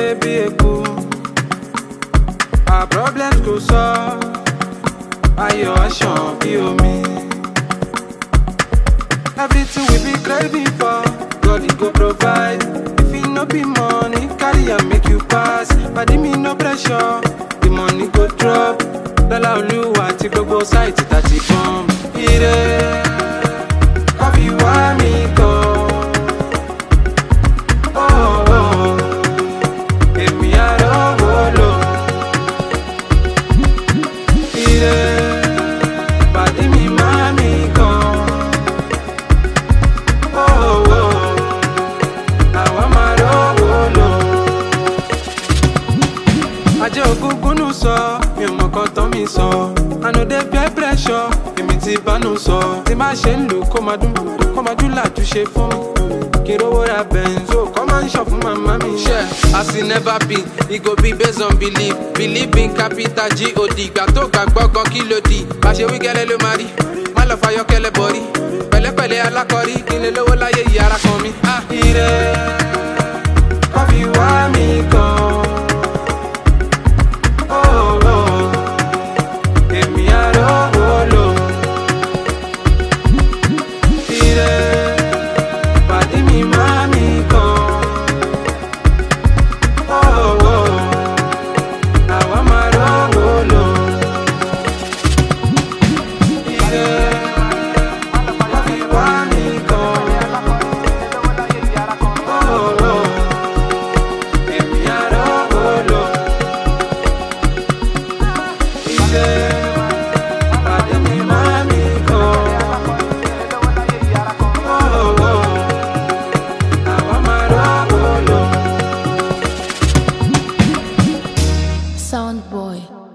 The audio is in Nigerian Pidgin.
kéré bí eku. Our problems go solve. Ayọ̀ aṣàn bí omi. Everything we be craving for, God he go provide. If it no be money, carry and make you pass. But me no pressure, the money go drop. Lọ́lá Olúwa ti gbogbo sáìtì tàti bọ́m. Ire, kọ́fí wá mi gan. Èmi àrọ́wọ́ lò. Ire, pàdé mi máa mi gan. Àwa máa rọ́wọ́ lò. Ajé ògúngúnú sọ, mi ò mọ̀ kan tán mi sọ. I no dey fear pressure, èmi ti bánu sọ. Tí má ṣe ń lù kó máa dún làtúnṣe fún mi. Kí rówó ra benzo, kọ́ máa ń ṣọ̀ fún màmá mi. Share, as it never been, it go be based on belief. Believe in capital G-O-D. Ìgbà tó gbàgbọ́ gan kí ló di? Bá ṣe wí gẹ́lẹ́ ló máa rí. Má lọ fayọ́ kẹ́lẹ́ bọ̀rí. Pẹ̀lẹ́pẹ̀lẹ́ alákọ̀rí, kí n lè lówó láyé yìí ara kan mi. Ire, kọ́fí wá mi gan. Èmi àrọ́wọ́ lò. Ire, pàdé mi máa mi gan. Àwa máa rọ́wọ́ lò. Ire, kọ́fí wá mi gan. Èmi àrọ́wọ́ lò. Ire, pàdé mi máa mi gan. Àwa máa rọ́wọ́ lò. Sound boy.